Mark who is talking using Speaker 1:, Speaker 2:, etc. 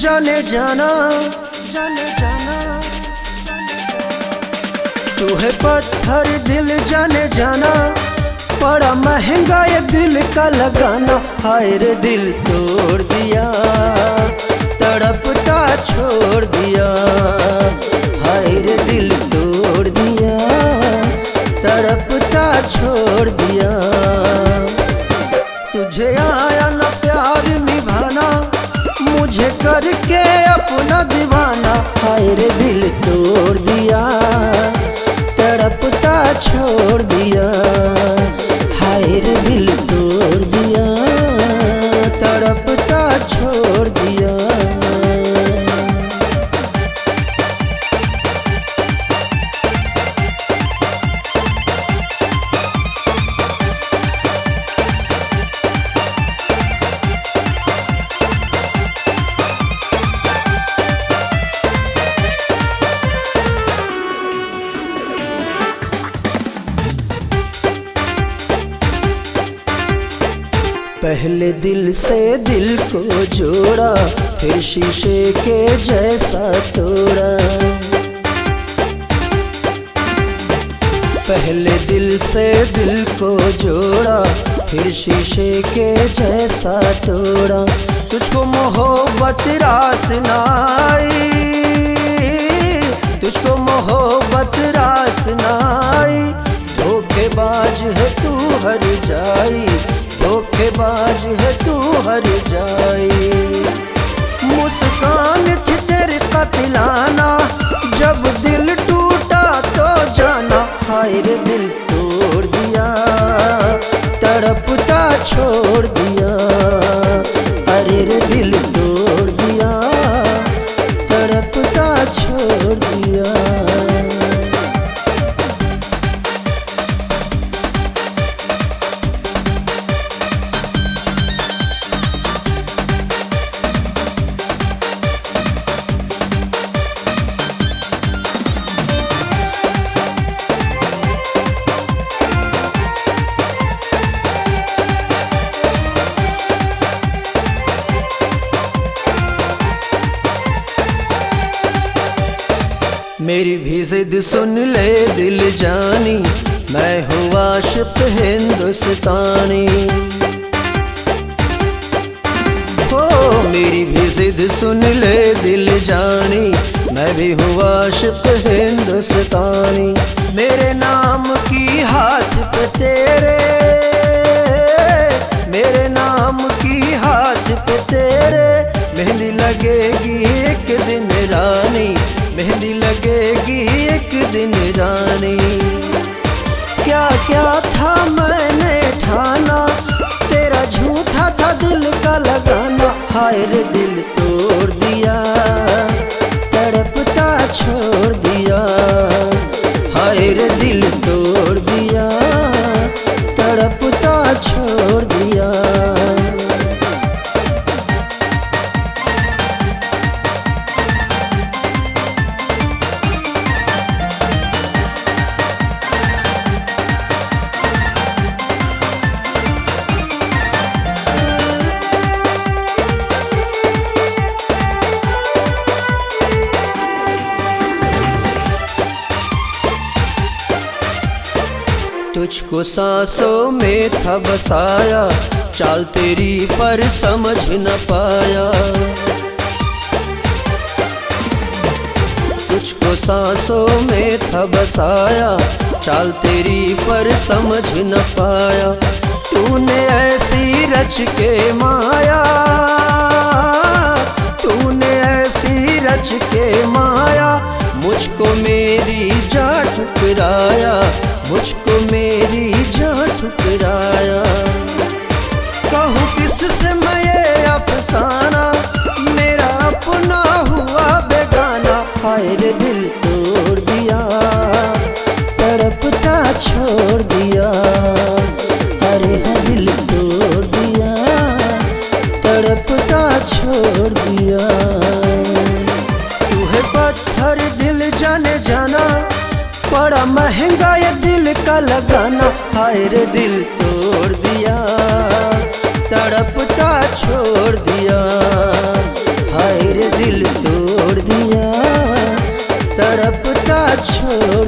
Speaker 1: जाने जाना, जाने जाना, तू है पत्थर दिल जाने जाना, बड़ा महंगा ये दिल का लगाना। हाय रे दिल तोड़ दिया, तड़पता छोड़ दिया। हाय रे दिल तोड़ दिया, तड़पता छोड़ दिया। तुझे आया न प्यार निभाना, मुझे करके अपना दीवाना। हाय रे दिल तोड़ दिया, तड़पता छोड़ दिया। हाय रे दिल तोड़ दिया, तड़पता छोड़ दिया। पहले दिल से दिल को जोड़ा, फिर शीशे के जैसा तोड़ा। पहले दिल से दिल को जोड़ा, फिर शीशे के जैसा तोड़ा। तुझको मोहब्बत रास नाई, तुझको मोहब्बत रास नाई। धोखेबाज है तू हर जाई, धोखेबाज है तू हर जाई। मुस्कान थी तेरे कतिलाना, जब दिल टूटा तो जाना। हाय रे दिल तोड़ दिया, तड़पता छोड़ दिया। अरे रे दिल तोड़ दिया, तड़पता छोड़ दिया। मेरी भी जिद सुन ले दिल जानी, मैं हूँ आशिक़ हिंदुस्तानी। हो मेरी भी जिद सुन ले दिल जानी, मैं भी हूँ आशिक़ हिंदुस्तानी। मेरे नाम की हाथ पे तेरे, मेरे नाम की हाथ पे तेरे मेहंदी लगेगी एक दिन रानी, मेहंदी लगेगी एक दिन रानी। क्या क्या था मैंने ठाना, तेरा झूठा था दिल का लगाना। हाय रे दिल तोड़ दिया, तड़पता छोड़ दिया। हाय रे दिल तोड़ दिया, तड़पता छोड़ दिया। तुझको सांसों में था बसाया, चाल तेरी पर समझ न पाया। तुझको सांसों में था बसाया, चाल तेरी पर समझ न पाया। तूने ऐसी रच के माया, तूने ऐसी रच के माया। मुझको मेरी जान ठुकराया, मुझको मेरी जान ठुकराया। कहूँ किससे मैं ये अफसाना, मेरा अपना हुआ बेगाना। हाय रे दिल तोड़ दिया, तड़पता छोड़ दिया। अरे है दिल तोड़ दिया, तड़पता छोड़ दिया। तू है पत्थर दिल जाने जाना, बड़ा महंगा ये दिल का लगाना। हाय रे दिल तोड़ दिया, तड़पता छोड़ दिया। हाय रे दिल तोड़ दिया तड़पता छोड़